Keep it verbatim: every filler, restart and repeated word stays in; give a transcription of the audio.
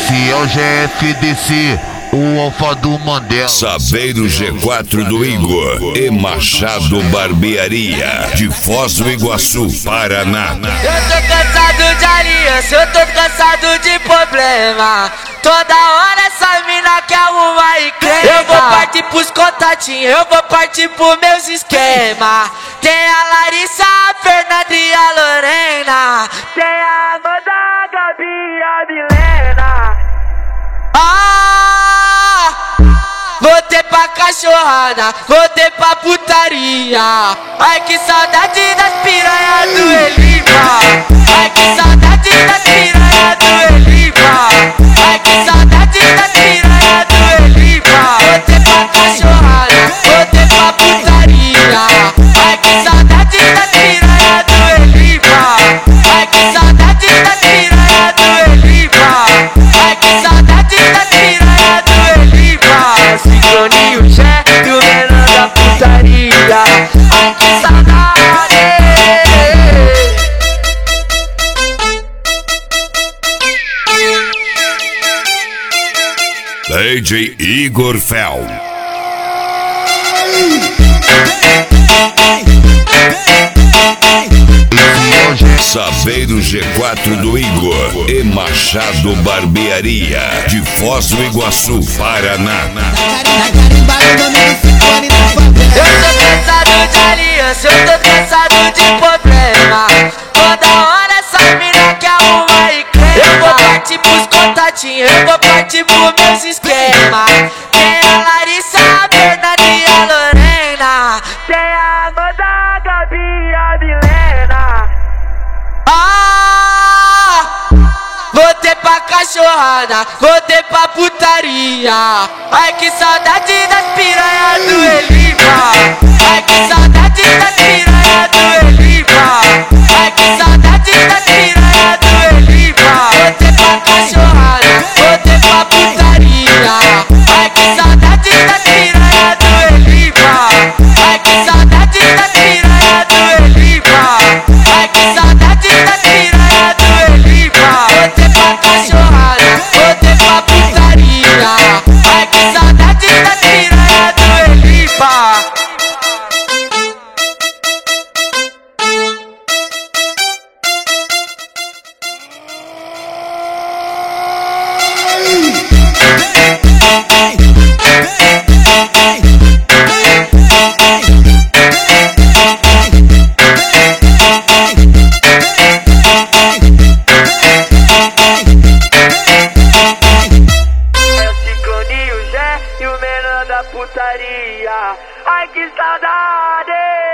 Esse é o G F D C, o Alfa do Mandela. Saveiro G quatro do Igor e Machado Barbearia, de Foz do Iguaçu, Paraná. Eu tô cansado de aliança, eu tô cansado de problema. Toda hora essa mina quer arrumar encrenca. Eu vou partir pros contatinhos, eu vou partir pros meus esquemas. Tem a Larissa, a Fernanda e a Lorena. Tem a Amanda, a Gabi e a Milena. Ah, voltei pra cachorrada, voltei pra putaria. Ai que saudade das piranhas do Elipa. Ai que saudade das piranhas do Elipa. Ai que saudade das piranhas do Elipa. Voltei pra cachorrada, voltei pra putaria. Ai que saudade das piranhas do Elipa. Ai que saudade das piranhas do Elipa. Ai que saudade das piranhas do Elipa. Sincroninho, Jé e o menor da putaria. Ai que saudade. D J Igor Fel. Saveiro G quatro do Igor e Machado Barbearia, de Foz do Iguaçu, Paraná. Eu tô cansado de aliança, eu tô cansado de problema. Toda hora essa mina quer arrumar encrenca. Eu vou partir pros contatinhos, eu vou partir pros meus esquemas. Tem a Larissa, a Fernanda e a Lorena. Tem a Amanda, a Gabi e a Milena. Ah, voltei pra cachorrada, voltei pra putaria. Ai que saudade das piranhas do Elipa. Ai que saudade das piranhas do Elipa. Ai que saudade das piranhas do Elipa. Voltei pra cachorrada, voltei pra putaria. Ai que saudade das piranhas do Elipa. Ai que saudade das piranhas do Elipa. Ai que saudade das piranhas do Elipa. Voltei pra cachorrada, voltei pra putaria. Ai que saudade das piranhas do Elipa. E o menor da putaria. Ai que saudade.